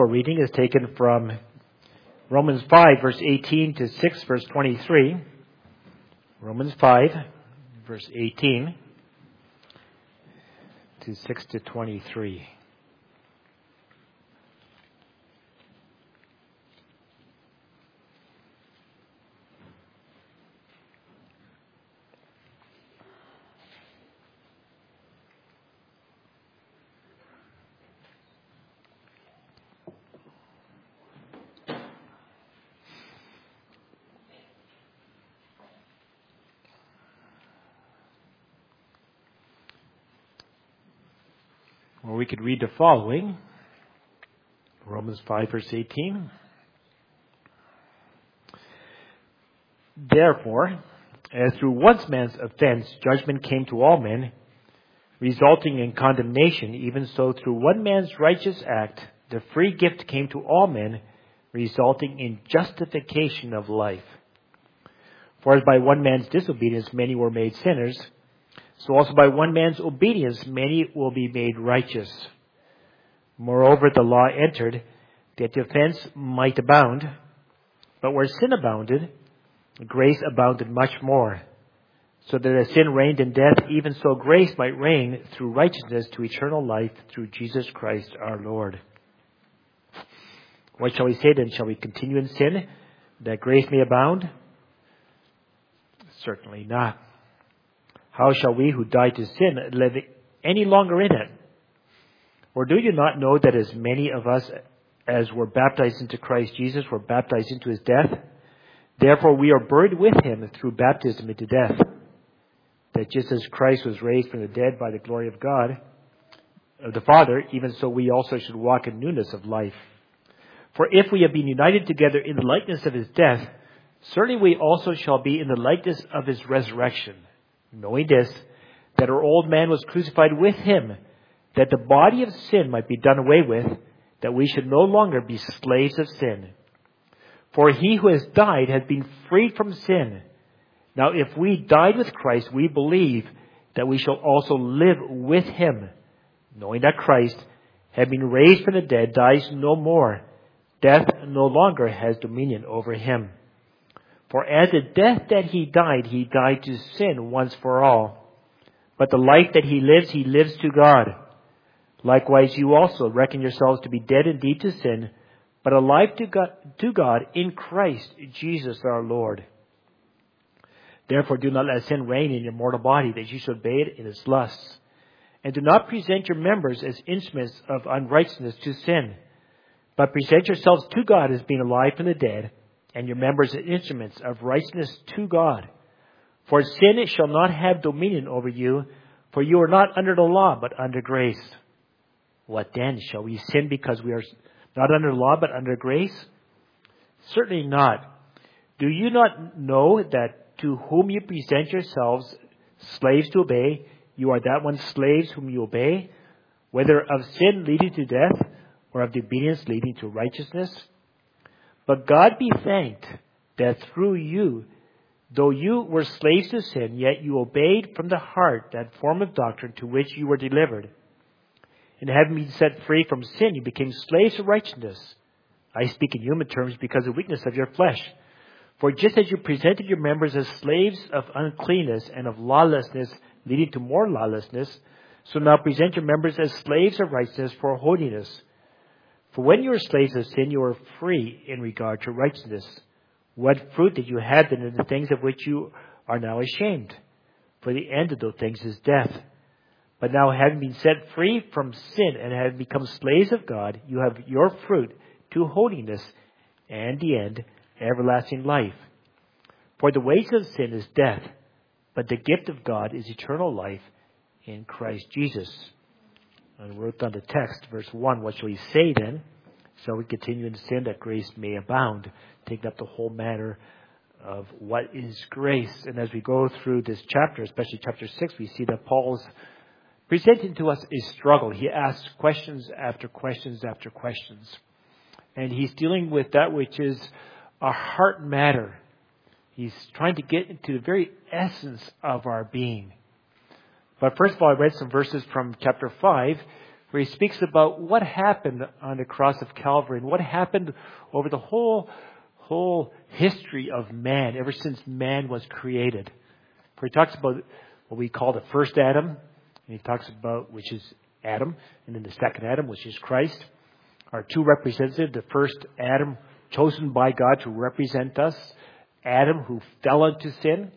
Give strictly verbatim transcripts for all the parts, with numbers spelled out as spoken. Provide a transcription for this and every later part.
Our reading is taken from Romans five, verse eighteen to six, verse twenty-three. Romans five, verse eighteen to six to twenty-three. Or we could read the following. Romans five, verse eighteen. Therefore, as through one man's offense judgment came to all men, resulting in condemnation, even so through one man's righteous act the free gift came to all men, resulting in justification of life. For as by one man's disobedience many were made sinners, so also by one man's obedience many will be made righteous. Moreover, the law entered, that the offense might abound. But where sin abounded, grace abounded much more. So that as sin reigned in death, even so grace might reign through righteousness to eternal life through Jesus Christ our Lord. What shall we say then? Shall we continue in sin, that grace may abound? Certainly not. How shall we who died to sin live any longer in it? Or do you not know that as many of us as were baptized into Christ Jesus were baptized into his death? Therefore we are buried with him through baptism into death, that just as Christ was raised from the dead by the glory of God, of the Father, even so we also should walk in newness of life. For if we have been united together in the likeness of his death, certainly we also shall be in the likeness of his resurrection. Knowing this, that our old man was crucified with him, that the body of sin might be done away with, that we should no longer be slaves of sin. For he who has died has been freed from sin. Now if we died with Christ, we believe that we shall also live with him, knowing that Christ, having raised from the dead, dies no more. Death no longer has dominion over him. For as the death that he died, he died to sin once for all. But the life that he lives, he lives to God. Likewise, you also reckon yourselves to be dead indeed to sin, but alive to God, to God in Christ Jesus our Lord. Therefore, do not let sin reign in your mortal body, that you should obey it in its lusts. And do not present your members as instruments of unrighteousness to sin, but present yourselves to God as being alive from the dead, and your members as instruments of righteousness to God. For sin shall not have dominion over you, for you are not under the law, but under grace. What then? Shall we sin because we are not under the law, but under grace? Certainly not. Do you not know that to whom you present yourselves slaves to obey, you are that one slaves whom you obey, whether of sin leading to death, or of obedience leading to righteousness? But God be thanked that through you, though you were slaves to sin, yet you obeyed from the heart that form of doctrine to which you were delivered. And having been set free from sin, you became slaves of righteousness. I speak in human terms because of the weakness of your flesh. For just as you presented your members as slaves of uncleanness and of lawlessness, leading to more lawlessness, so now present your members as slaves of righteousness for holiness. For when you were slaves of sin, you were free in regard to righteousness. What fruit did you have then in the things of which you are now ashamed? For the end of those things is death. But now having been set free from sin and having become slaves of God, you have your fruit to holiness, and the end, everlasting life. For the wages of sin is death, but the gift of God is eternal life in Christ Jesus. And we wrote down the text, verse one. What shall we say then? Shall we continue in sin that grace may abound? Taking up the whole matter of what is grace. And as we go through this chapter, especially chapter six, we see that Paul's presenting to us a struggle. He asks questions after questions after questions. And he's dealing with that which is a heart matter. He's trying to get into the very essence of our being. But first of all, I read some verses from chapter five, where he speaks about what happened on the cross of Calvary and what happened over the whole, whole history of man, ever since man was created. Where he talks about what we call the first Adam, and he talks about, which is Adam, and then the second Adam, which is Christ. Our two representatives, the first Adam, chosen by God to represent us, Adam, who fell into sin,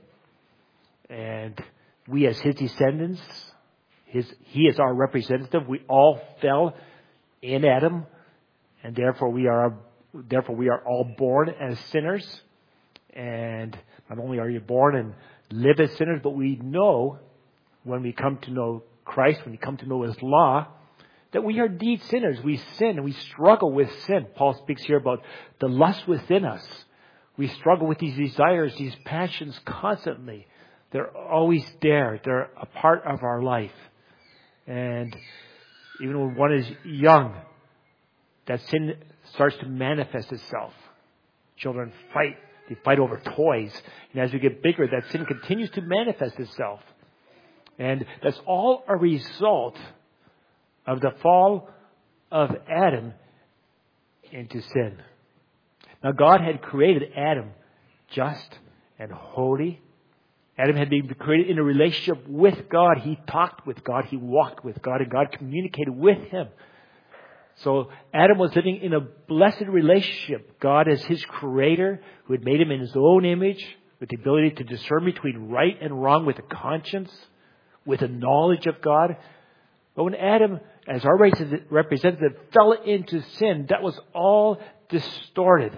and we as his descendants, his, he is our representative. We all fell in Adam, and therefore we are, therefore we are all born as sinners. And not only are you born and live as sinners, but we know when we come to know Christ, when we come to know His law, that we are indeed sinners. We sin and we struggle with sin. Paul speaks here about the lust within us. We struggle with these desires, these passions constantly. They're always there. They're a part of our life. And even when one is young, that sin starts to manifest itself. Children fight. They fight over toys. And as we get bigger, that sin continues to manifest itself. And that's all a result of the fall of Adam into sin. Now, God had created Adam just and holy. Adam had been created in a relationship with God. He talked with God. He walked with God. And God communicated with him. So Adam was living in a blessed relationship. God as his creator, who had made him in his own image, with the ability to discern between right and wrong, with a conscience, with a knowledge of God. But when Adam, as our representative, fell into sin, that was all distorted.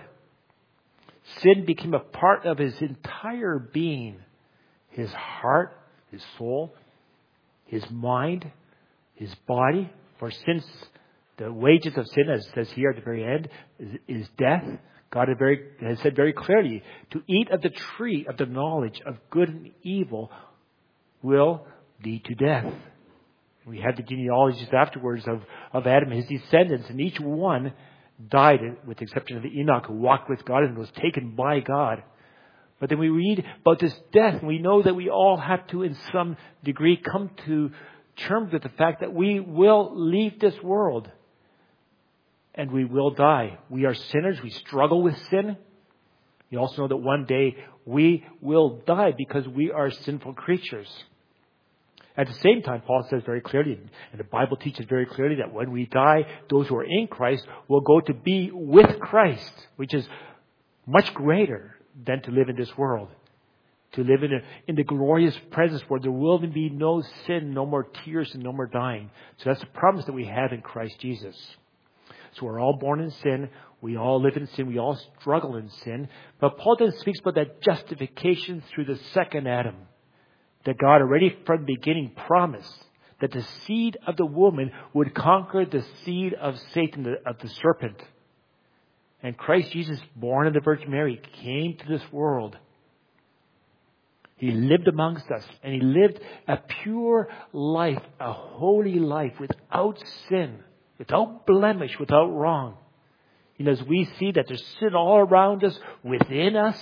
Sin became a part of his entire being. His heart, his soul, his mind, his body. For since the wages of sin, as it says here at the very end, is, is death. God has, very, has said very clearly, to eat of the tree of the knowledge of good and evil will lead to death. We had the genealogies afterwards of, of Adam and his descendants, and each one died, with the exception of Enoch, who walked with God and was taken by God. But then we read about this death, and we know that we all have to, in some degree, come to terms with the fact that we will leave this world. And we will die. We are sinners. We struggle with sin. You also know that one day we will die because we are sinful creatures. At the same time, Paul says very clearly, and the Bible teaches very clearly, that when we die, those who are in Christ will go to be with Christ, which is much greater than to live in this world. To live in, a, in the glorious presence where there will be no sin, no more tears, and no more dying. So that's the promise that we have in Christ Jesus. So we're all born in sin. We all live in sin. We all struggle in sin. But Paul then speaks about that justification through the second Adam. That God already from the beginning promised that the seed of the woman would conquer the seed of Satan, of the serpent. And Christ Jesus, born of the Virgin Mary, came to this world. He lived amongst us, and He lived a pure life, a holy life, without sin, without blemish, without wrong. And as we see that there's sin all around us, within us,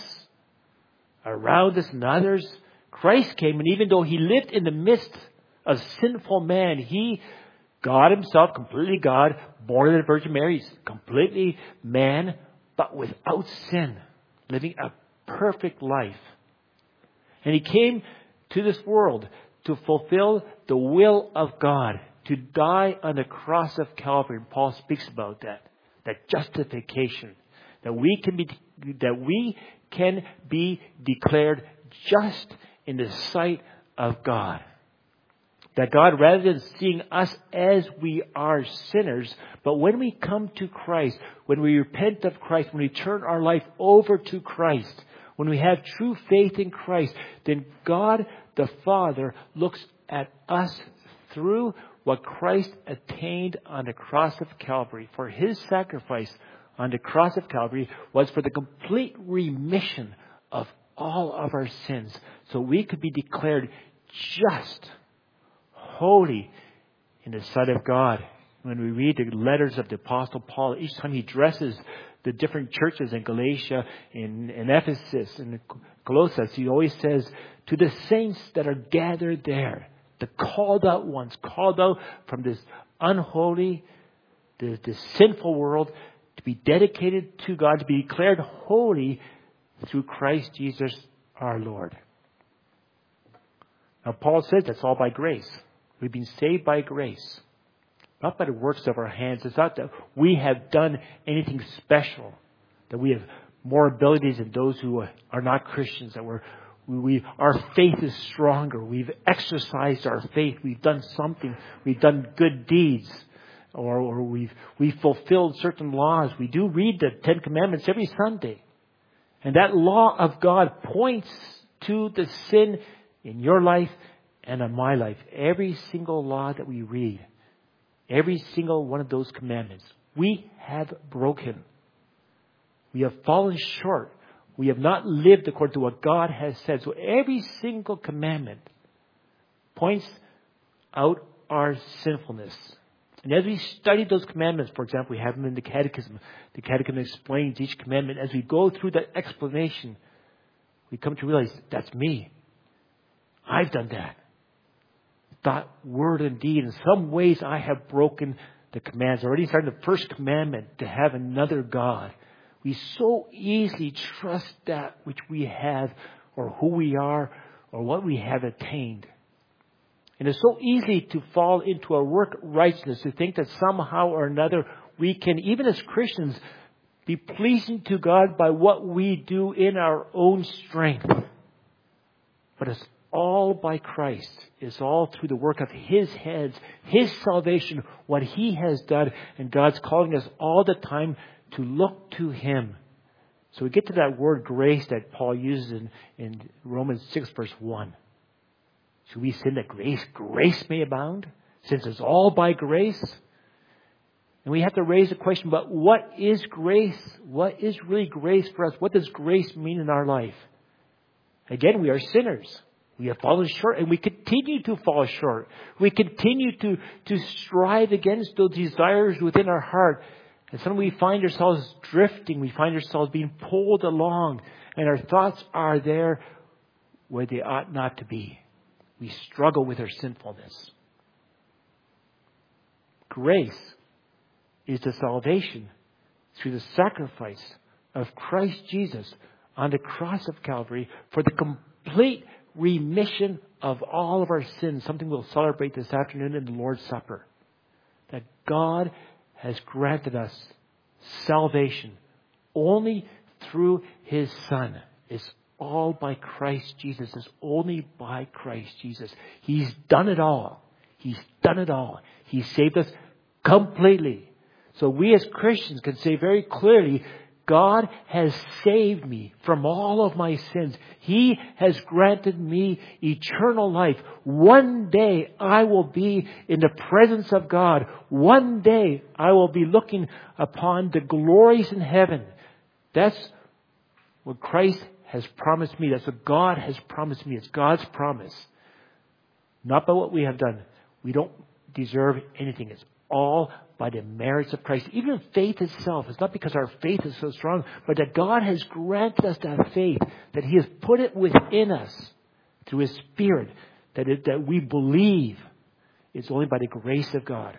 around us and others, Christ came, and even though He lived in the midst of sinful man, He, God Himself, completely God, born of the Virgin Mary, completely man, but without sin, living a perfect life. And He came to this world to fulfill the will of God, to die on the cross of Calvary. And Paul speaks about that, that justification, that we can be, that we can be declared just in the sight of God. That God, rather than seeing us as we are sinners, but when we come to Christ, when we repent of Christ, when we turn our life over to Christ, when we have true faith in Christ, then God the Father looks at us through what Christ attained on the cross of Calvary. For His sacrifice on the cross of Calvary was for the complete remission of all of our sins, so we could be declared just, holy in the sight of God. When we read the letters of the Apostle Paul, each time he addresses the different churches in Galatia, in, in Ephesus, in Colossus, he always says, to the saints that are gathered there, the called out ones, called out from this unholy, the, the sinful world, to be dedicated to God, to be declared holy through Christ Jesus our Lord. Now Paul says that's all by grace. We've been saved by grace. Not by the works of our hands. It's not that we have done anything special, that we have more abilities than those who are not Christians, that we're, we, we, our faith is stronger. We've exercised our faith. We've done something. We've done good deeds. Or, or we've, we've fulfilled certain laws. We do read the Ten Commandments every Sunday. And that law of God points to the sin in your life and in my life. Every single law that we read, every single one of those commandments, we have broken. We have fallen short. We have not lived according to what God has said. So every single commandment points out our sinfulness. And as we study those commandments, for example, we have them in the Catechism. The Catechism explains each commandment. As we go through that explanation, we come to realize that's me. I've done that. Thought, word, and deed. In some ways, I have broken the commands. Already starting the first commandment, to have another God. We so easily trust that which we have, or who we are, or what we have attained. And it's so easy to fall into our work righteousness, to think that somehow or another we can, even as Christians, be pleasing to God by what we do in our own strength. But it's all by Christ. It's all through the work of His hands, His salvation, what He has done. And God's calling us all the time to look to Him. So we get to that word grace that Paul uses in, in Romans six verse one. Should we sin that grace, grace may abound? Since it's all by grace? And we have to raise the question, but what is grace? What is really grace for us? What does grace mean in our life? Again, we are sinners. We have fallen short, and we continue to fall short. We continue to, to strive against those desires within our heart. And suddenly we find ourselves drifting. We find ourselves being pulled along. And our thoughts are there where they ought not to be. We struggle with our sinfulness. Grace is the salvation through the sacrifice of Christ Jesus on the cross of Calvary for the complete remission of all of our sins. Something we'll celebrate this afternoon in the Lord's Supper. That God has granted us salvation only through His Son. It's all by Christ Jesus. It's only by Christ Jesus. He's done it all. He's done it all. He saved us completely. So we as Christians can say very clearly, God has saved me from all of my sins. He has granted me eternal life. One day I will be in the presence of God. One day I will be looking upon the glories in heaven. That's what Christ has promised me. That's what God has promised me. It's God's promise. Not by what we have done. We don't deserve anything. It's all by the merits of Christ. Even faith itself. It's not because our faith is so strong, but that God has granted us that faith, that He has put it within us through His Spirit, that it, that we believe. It's only by the grace of God.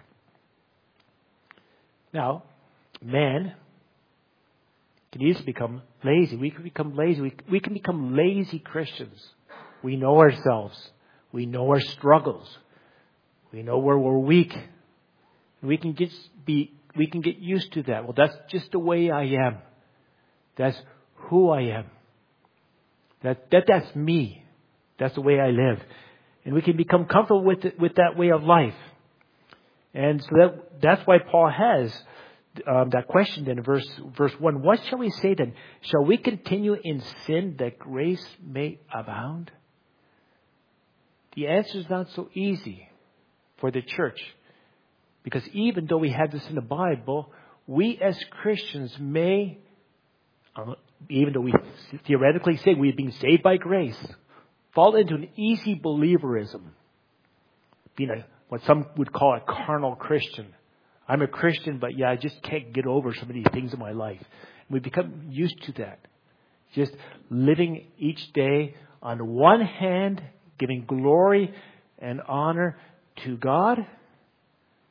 Now, man can easily become lazy. We can become lazy. We, we can become lazy Christians. We know ourselves. We know our struggles. We know where we're weak. We can get be we can get used to that. Well, that's just the way I am. That's who I am. That that that's me. That's the way I live. And we can become comfortable with it, with that way of life. And so that that's why Paul has um, that question then in verse verse one. What shall we say then? Shall we continue in sin that grace may abound? The answer is not so easy for the church. Because even though we have this in the Bible, we as Christians may, uh, even though we theoretically say we've been saved by grace, fall into an easy believerism. Being a, what some would call a carnal Christian. I'm a Christian, but yeah, I just can't get over so many things in my life. And we become used to that. Just living each day on one hand, giving glory and honor to God.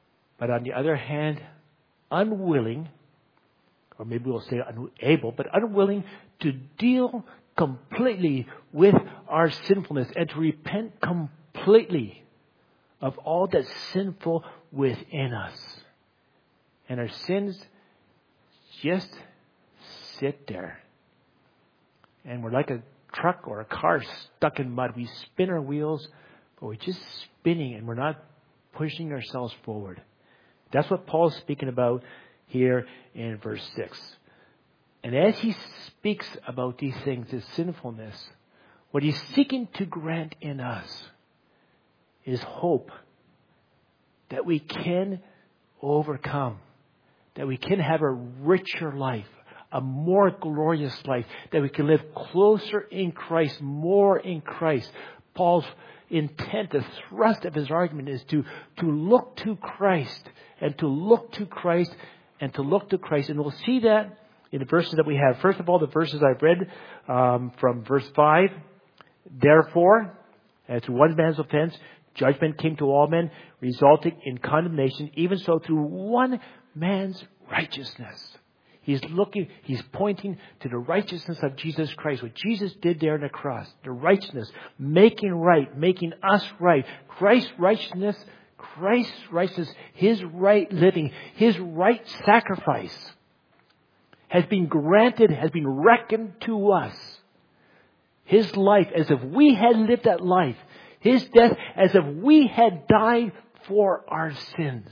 but on the other hand, unwilling, or maybe we'll say unable, but unwilling to deal completely with our sinfulness and to repent completely of all that's sinful within us. And our sins just sit there. And we're like a truck or a car stuck in mud. We spin our wheels, but we're just spinning and we're not pushing ourselves forward. That's what Paul's speaking about here in verse six. And as he speaks about these things, his sinfulness, what he's seeking to grant in us is hope that we can overcome, that we can have a richer life, a more glorious life, that we can live closer in Christ, more in Christ. Paul's intent, the thrust of his argument is to, to look to Christ and to look to Christ and to look to Christ. And we'll see that in the verses that we have. First of all, the verses I've read um, from verse five. Therefore, as to one man's offense, judgment came to all men, resulting in condemnation, even so through one man's righteousness. He's looking, he's pointing to the righteousness of Jesus Christ, what Jesus did there on the cross. The righteousness, making right, making us right. Christ's righteousness, Christ's righteousness, His right living, His right sacrifice has been granted, has been reckoned to us. His life, as if we had lived that life. His death, as if we had died for our sins.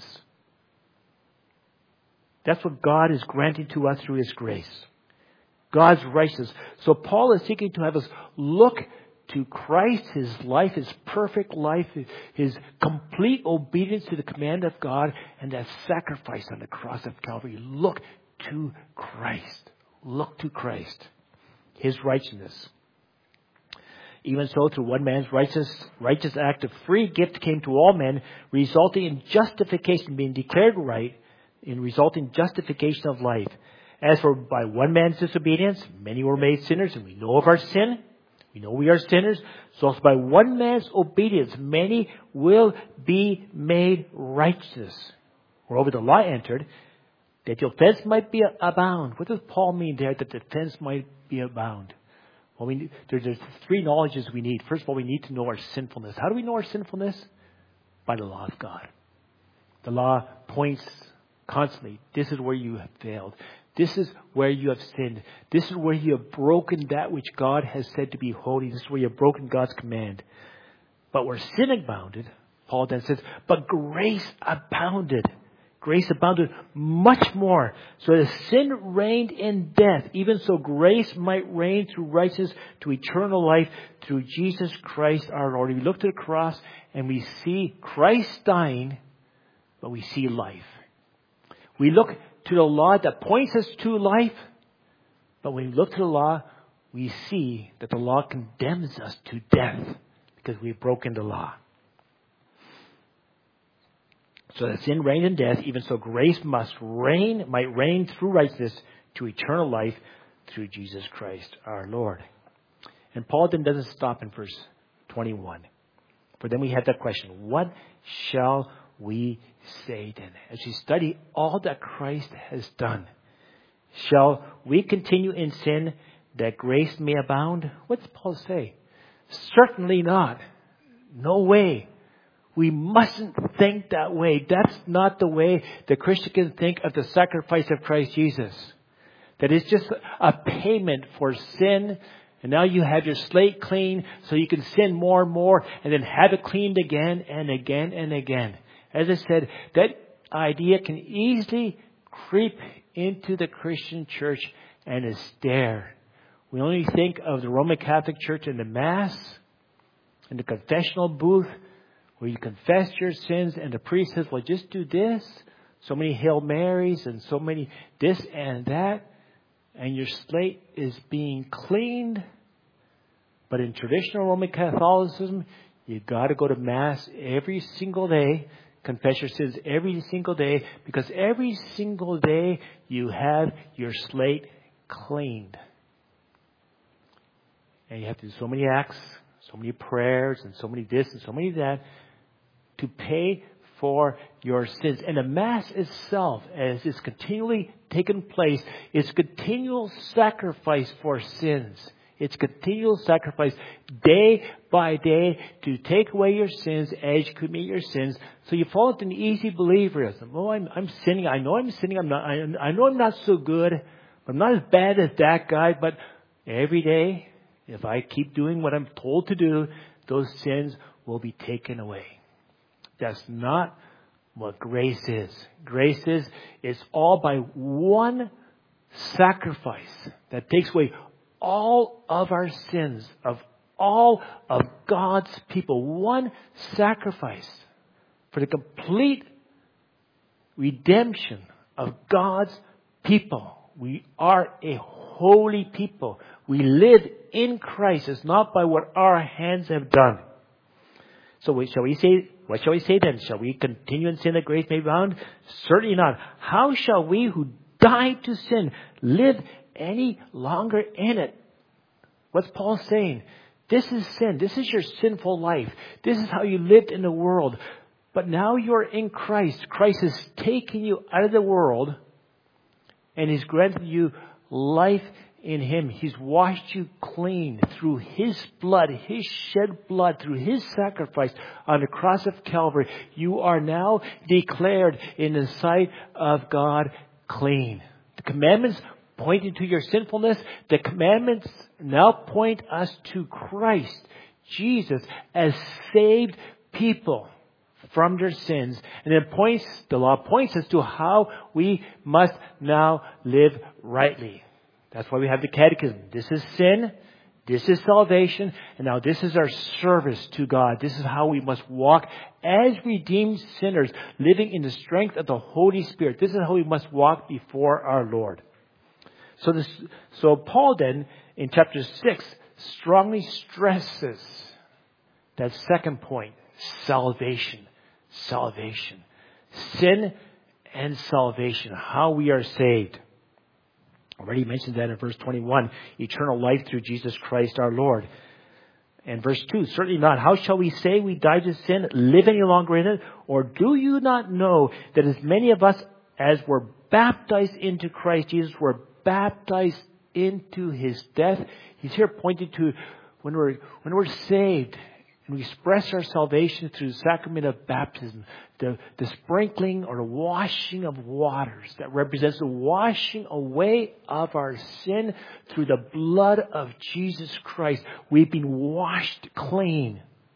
That's what God is granting to us through His grace. God's righteousness. So Paul is seeking to have us look to Christ, His life, His perfect life, His complete obedience to the command of God, and that sacrifice on the cross of Calvary. Look to Christ. Look to Christ. His righteousness. Even so, through one man's righteous, righteous act, a free gift came to all men, resulting in justification, being declared right, in resulting justification of life. As for by one man's disobedience, many were made sinners, and we know of our sin. We know we are sinners. So also by one man's obedience, many will be made righteous. Moreover, the law entered, that the offense might be abound. What does Paul mean there, that the offense might be abound? Well, we, there, there's three knowledges we need. First of all, we need to know our sinfulness. How do we know our sinfulness? By the law of God. The law points constantly. This is where you have failed. This is where you have sinned. This is where you have broken that which God has said to be holy. This is where you have broken God's command. But where sin abounded, Paul then says, but grace abounded. Grace abounded much more. So as sin reigned in death, even so grace might reign through righteousness to eternal life through Jesus Christ our Lord. We look to the cross and we see Christ dying, but we see life. We look to the law that points us to life, but when we look to the law, we see that the law condemns us to death because we've broken the law. So that sin reigned in death, even so grace must reign, might reign through righteousness to eternal life through Jesus Christ our Lord. And Paul then doesn't stop in verse twenty-one. For then we have that question, what shall we say then? As we study all that Christ has done, shall we continue in sin that grace may abound? What does Paul say? Certainly not. No way. We mustn't think that way. That's not the way the Christian can think of the sacrifice of Christ Jesus. That it's just a payment for sin. And now you have your slate clean so you can sin more and more and then have it cleaned again and again and again. As I said, that idea can easily creep into the Christian church and is there. We only think of the Roman Catholic Church in the Mass, in the confessional booth, where you confess your sins and the priest says, well, just do this. So many Hail Marys and so many this and that. And your slate is being cleaned. But in traditional Roman Catholicism, you've got to go to Mass every single day. Confess your sins every single day. Because every single day you have your slate cleaned. And you have to do so many acts, so many prayers, and so many this and so many that, to pay for your sins. And the Mass itself, as is continually taking place, is continual sacrifice for sins. It's continual sacrifice day by day to take away your sins as you commit your sins. So you fall into an easy believerism. Oh, I'm, I'm sinning. I know I'm sinning. I'm not, I, I know I'm not so good. I'm not as bad as that guy. But every day, if I keep doing what I'm told to do, those sins will be taken away. That's not what grace is. Grace is, it's all by one sacrifice that takes away all of our sins, of all of God's people. One sacrifice for the complete redemption of God's people. We are a holy people. We live in Christ. It's not by what our hands have done. So we, shall we say, what shall we say then? Shall we continue in sin that grace may abound? Certainly not. How shall we who died to sin live any longer in it? What's Paul saying? This is sin. This is your sinful life. This is how you lived in the world. But now you're in Christ. Christ has taken you out of the world and He's granted you life in Him. He's washed you clean through His blood, His shed blood, through His sacrifice on the cross of Calvary. You are now declared in the sight of God clean. The commandments pointing to your sinfulness, the commandments now point us to Christ, Jesus, as saved people from their sins. And it points, the law points us to how we must now live rightly. That's why we have the catechism. This is sin. This is salvation. And now this is our service to God. This is how we must walk as redeemed sinners, living in the strength of the Holy Spirit. This is how we must walk before our Lord. So this, so Paul then, in chapter six, strongly stresses that second point, salvation. Salvation. Sin and salvation. How we are saved. Already mentioned that in verse twenty-one. Eternal life through Jesus Christ our Lord. And verse two, certainly not. How shall we say we died to sin, live any longer in it? Or do you not know that as many of us as were baptized into Christ Jesus were baptized into His death? He's here pointing to when we're, when we're saved and we express our salvation through the sacrament of baptism, the, the sprinkling or the washing of waters that represents the washing away of our sin through the blood of Jesus Christ. We've been washed clean.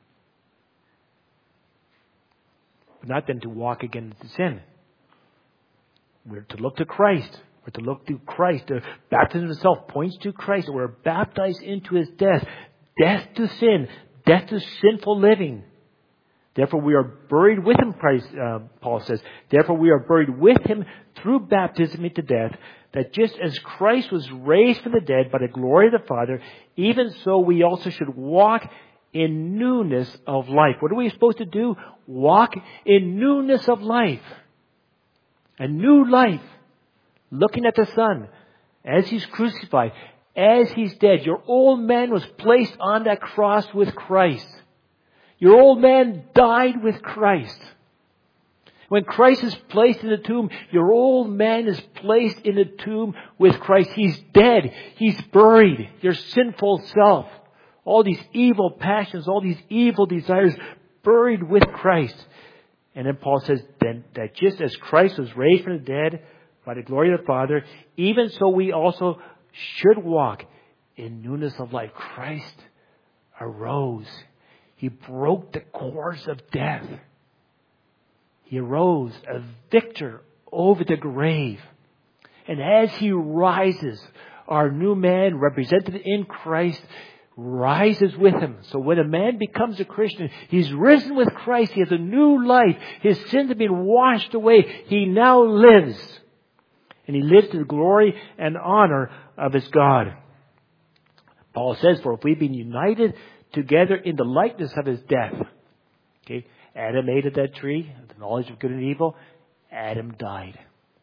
But not then to walk again into sin. We're to look to Christ. We're to look to Christ. The baptism itself points to Christ. We're baptized into His death. Death to sin. Death to sinful living. Therefore we are buried with Him, Christ, uh, Paul says. Therefore we are buried with Him through baptism into death, that just as Christ was raised from the dead by the glory of the Father, even so we also should walk in newness of life. What are we supposed to do? Walk in newness of life. A new life. Looking at the Son as He's crucified, as He's dead. Your old man was placed on that cross with Christ. Your old man died with Christ. When Christ is placed in the tomb, your old man is placed in the tomb with Christ. He's dead. He's buried. Your sinful self. All these evil passions, all these evil desires, buried with Christ. And then Paul says then that just as Christ was raised from the dead by the glory of the Father, even so we also should walk in newness of life. Christ arose. He broke the cords of death. He arose a victor over the grave. And as He rises, our new man, represented in Christ, rises with Him. So when a man becomes a Christian, he's risen with Christ. He has a new life. His sins have been washed away. He now lives. And he lives to the glory and honor of his God. Paul says, for if we've been united together in the likeness of His death. Okay, Adam ate of that tree, the knowledge of good and evil. Adam died.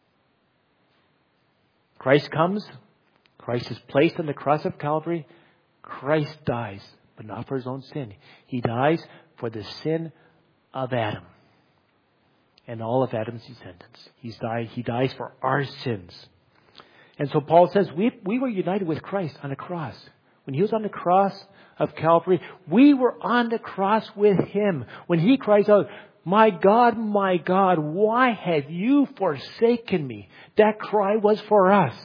Christ comes. Christ is placed on the cross of Calvary. Christ dies, but not for His own sin. He dies for the sin of Adam. and all of Adam's descendants. He's died, he dies for our sins. And so Paul says we, we were united with Christ on the cross. When he was on the cross of Calvary, we were on the cross with him. When he cries out, "My God, my God, why have you forsaken me?" That cry was for us.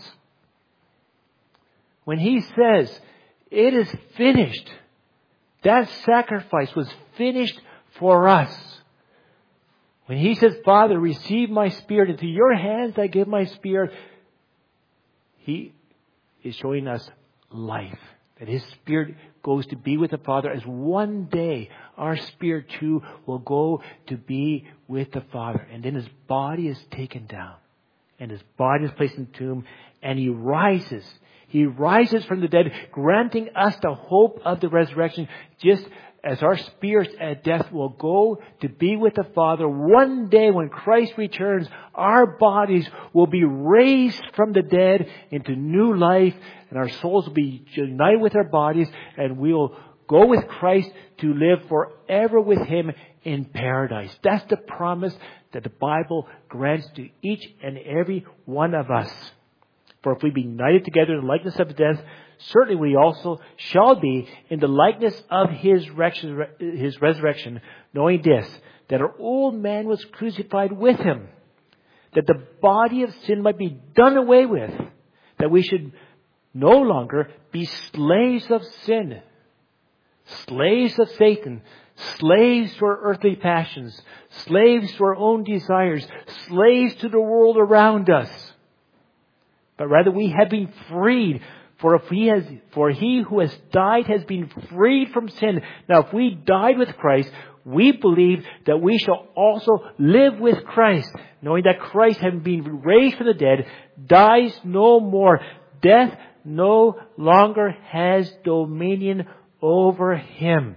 When he says, "It is finished," that sacrifice was finished for us. When he says, "Father, receive my spirit. Into your hands I give my spirit," he is showing us life. That his spirit goes to be with the Father, as one day our spirit too will go to be with the Father. And then his body is taken down. And his body is placed in the tomb. And he rises. He rises from the dead, granting us the hope of the resurrection, just as our spirits at death will go to be with the Father. One day when Christ returns, our bodies will be raised from the dead into new life, and our souls will be united with our bodies, and we will go with Christ to live forever with him in paradise. That's the promise that the Bible grants to each and every one of us. For if we be united together in the likeness of death, certainly we also shall be in the likeness of his his resurrection, knowing this, that our old man was crucified with him, that the body of sin might be done away with, that we should no longer be slaves of sin, slaves of Satan, slaves to our earthly passions, slaves to our own desires, slaves to the world around us. But rather we have been freed. For if he has, for he who has died has been freed from sin. Now, if we died with Christ, we believe that we shall also live with Christ, knowing that Christ, having been raised from the dead, dies no more. Death no longer has dominion over him.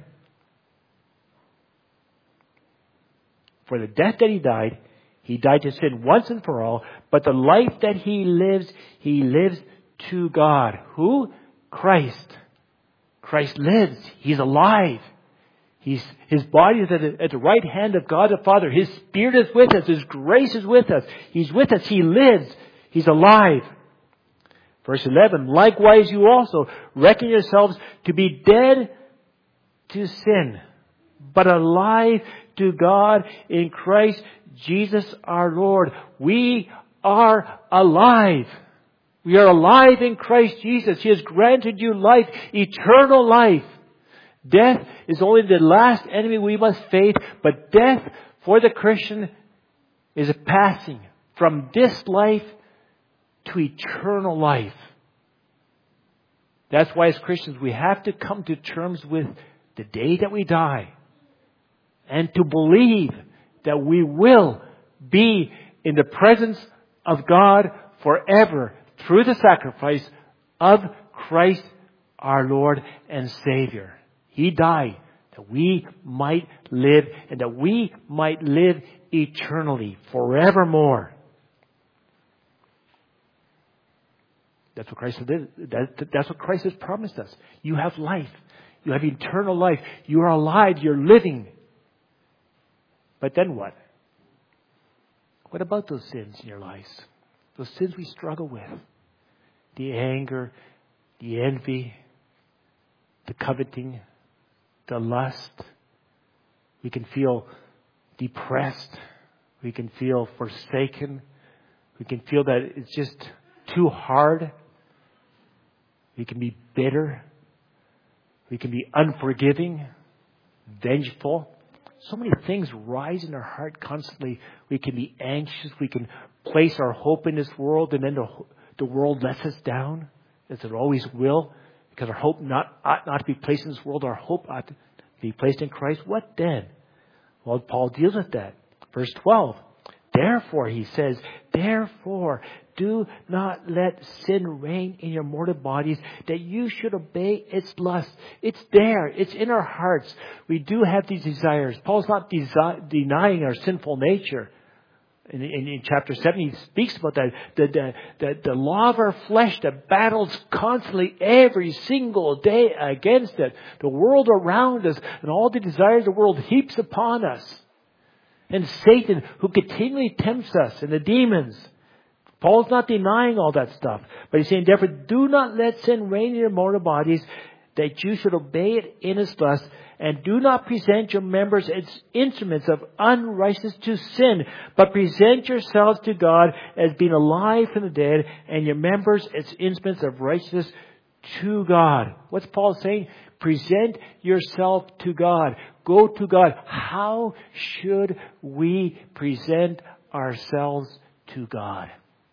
For the death that he died, he died to sin once and for all, but the life that he lives, he lives to God. Who? Christ. Christ lives. He's alive. He's, his body is at the, at the right hand of God the Father. His Spirit is with us. His grace is with us. He's with us. He lives. He's alive. Verse eleven, likewise you also reckon yourselves to be dead to sin, but alive to God in Christ Jesus our Lord. We are alive. We are alive in Christ Jesus. He has granted you life, eternal life. Death is only the last enemy we must face, but death for the Christian is a passing from this life to eternal life. That's why as Christians we have to come to terms with the day that we die and to believe that we will be in the presence of God forever through the sacrifice of Christ our Lord and Savior. He died that we might live and that we might live eternally, forevermore. That's what Christ did. That's what Christ has promised us. You have life. You have eternal life. You are alive. You're living. But then what? What about those sins in your lives? Those sins we struggle with. The anger, the envy, the coveting, the lust. We can feel depressed. We can feel forsaken. We can feel that it's just too hard. We can be bitter. We can be unforgiving, vengeful. So many things rise in our heart constantly. We can be anxious. We can place our hope in this world, and then the, the world lets us down, as it always will, because our hope not, ought not to be placed in this world. Our hope ought to be placed in Christ. What then? Well, Paul deals with that. Verse twelve. Therefore, he says, therefore, do not let sin reign in your mortal bodies, that you should obey its lust. It's there. It's in our hearts. We do have these desires. Paul's not desi- denying our sinful nature. In, in, in chapter seven, he speaks about that. The, the, the, the law of our flesh that battles constantly every single day against it. The world around us and all the desires the world heaps upon us. And Satan, who continually tempts us, and the demons. Paul's not denying all that stuff. But he's saying, therefore, do not let sin reign in your mortal bodies, that you should obey it in its lust, and do not present your members as instruments of unrighteousness to sin, but present yourselves to God as being alive from the dead, and your members as instruments of righteousness to God. What's Paul saying? Present yourself to God. Go to God. How should we present ourselves to God?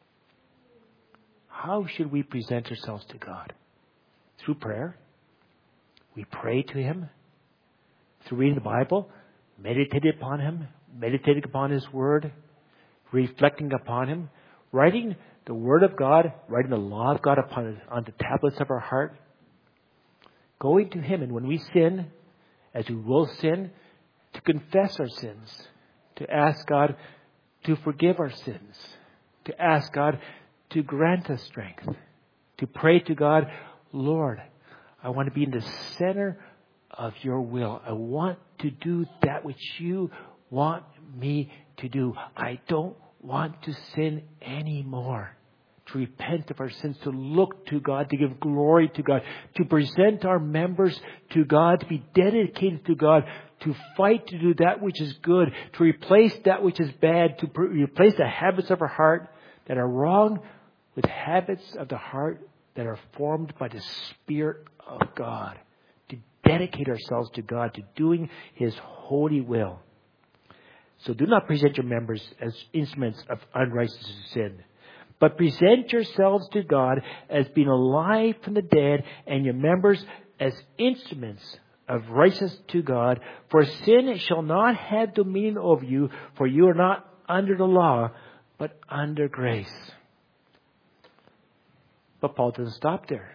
How should we present ourselves to God? Through prayer. We pray to Him. Through reading the Bible, meditating upon Him, meditating upon His Word, reflecting upon Him, writing the Word of God, writing the law of God upon on the tablets of our heart, going to Him, and when we sin, as we will sin, to confess our sins, to ask God to forgive our sins, to ask God to grant us strength, to pray to God, Lord, I want to be in the center of your will. I want to do that which you want me to do. I don't want to sin anymore. To repent of our sins, to look to God, to give glory to God, to present our members to God, to be dedicated to God, to fight to do that which is good, to replace that which is bad, to replace the habits of our heart that are wrong with habits of the heart that are formed by the Spirit of God. To dedicate ourselves to God, to doing His holy will. So do not present your members as instruments of unrighteousness to sin, but present yourselves to God as being alive from the dead, and your members as instruments of righteousness to God. For sin shall not have dominion over you, for you are not under the law, but under grace. But Paul doesn't stop there.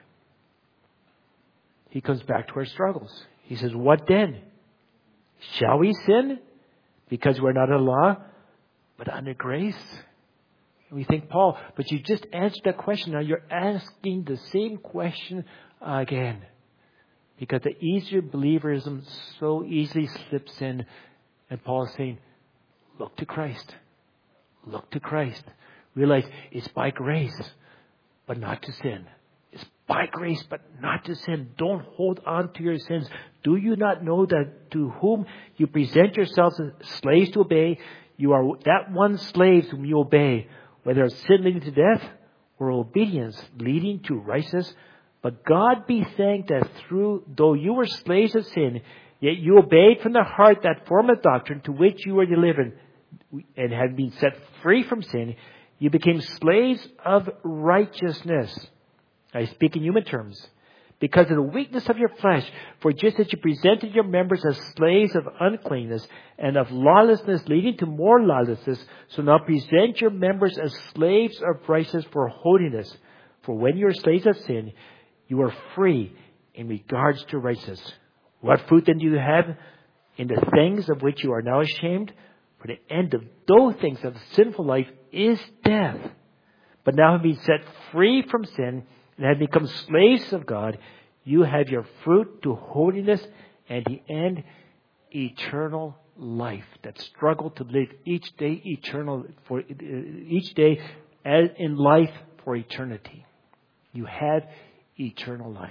He comes back to our struggles. He says, what then? Shall we sin because we're not under law, but under grace? And we think, Paul, but you just answered that question. Now you're asking the same question again. Because the easier believerism so easily slips in. And Paul is saying, look to Christ. Look to Christ. Realize it's by grace, but not to sin. It's by grace, but not to sin. Don't hold on to your sins. Do you not know that to whom you present yourselves as slaves to obey, you are that one slave whom you obey, whether it's sin leading to death or obedience leading to righteousness? But God be thanked that through, though you were slaves of sin, yet you obeyed from the heart that form of doctrine to which you were delivered, and had been set free from sin, you became slaves of righteousness. I speak in human terms. Because of the weakness of your flesh, for just as you presented your members as slaves of uncleanness and of lawlessness leading to more lawlessness, so now present your members as slaves of righteousness for holiness. For when you are slaves of sin, you are free in regards to righteousness. What fruit then do you have in the things of which you are now ashamed? For the end of those things of the sinful life is death. But now having been set free from sin and have become slaves of God, you have your fruit to holiness, and the end, eternal life. That struggle to live each day eternal for each day as in life for eternity. You have eternal life.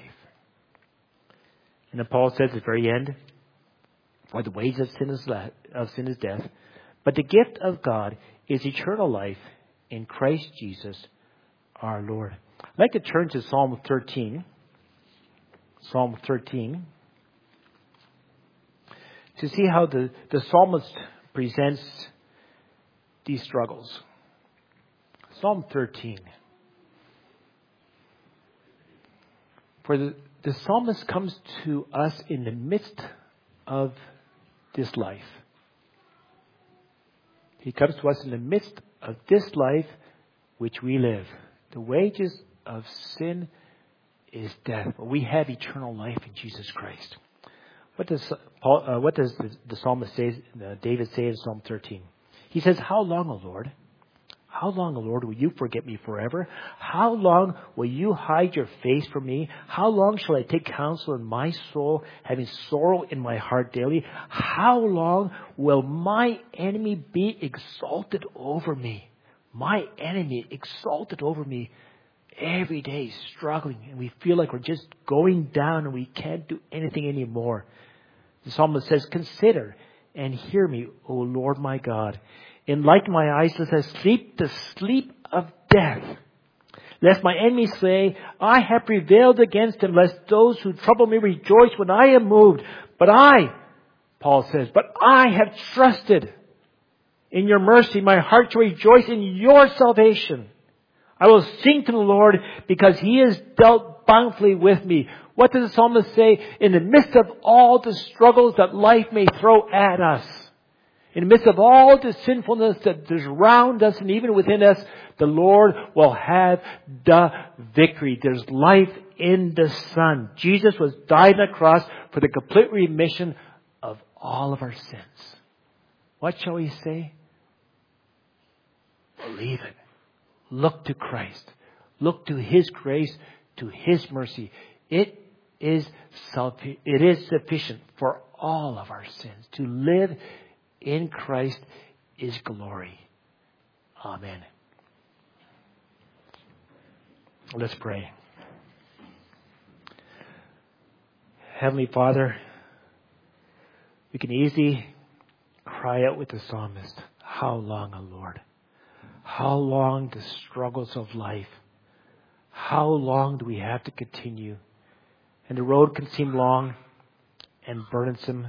And then Paul says at the very end, for the wages of sin is la- of sin is death, but the gift of God is eternal life in Christ Jesus our Lord. I'd like to turn to Psalm thirteen. Psalm thirteen. To see how the, the psalmist presents these struggles. Psalm thirteen. For the, the psalmist comes to us in the midst of this life. He comes to us in the midst of this life which we live. The wages of sin is death, but we have eternal life in Jesus Christ. What does Paul? Uh, what does the, the psalmist say? Uh, David say in Psalm thirteen? He says, "How long, O Lord? How long, O Lord, will you forget me forever? How long will you hide your face from me? How long shall I take counsel in my soul, having sorrow in my heart daily? How long will my enemy be exalted over me? My enemy exalted over me every day, struggling, and we feel like we're just going down and we can't do anything anymore. The psalmist says, consider and hear me, O Lord my God. Enlighten my eyes lest I sleep the sleep of death. Lest my enemies say, I have prevailed against him. Lest those who trouble me rejoice when I am moved. But I, Paul says, but I have trusted in your mercy. My heart shall rejoice in your salvation. I will sing to the Lord because he has dealt bountifully with me. What does the psalmist say? In the midst of all the struggles that life may throw at us, in the midst of all the sinfulness that is around us and even within us, the Lord will have the victory. There's life in the Son. Jesus was died on the cross for the complete remission of all of our sins. What shall we say? Believe it. Look to Christ. Look to his grace, to his mercy. It is self, it is sufficient for all of our sins. To live in Christ is glory. Amen. Let's pray. Heavenly Father, we can easily cry out with the psalmist, how long, O Lord? How long the struggles of life? How long do we have to continue? And the road can seem long and burdensome.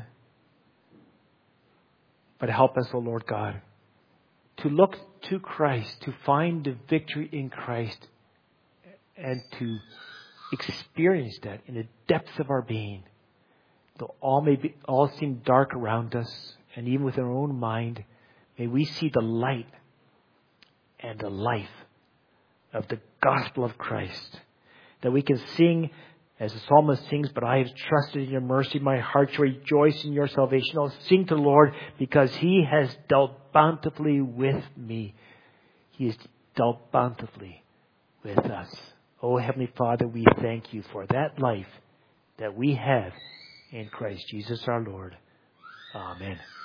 But help us, O Lord God, to look to Christ, to find the victory in Christ, and to experience that in the depths of our being. Though all may be, all seem dark around us, and even with our own mind, may we see the light and the life of the gospel of Christ. That we can sing as the psalmist sings, but I have trusted in your mercy. My heart shall rejoice in your salvation. I'll sing to the Lord because he has dealt bountifully with me. He has dealt bountifully with us. Oh, Heavenly Father, we thank you for that life that we have in Christ Jesus our Lord. Amen.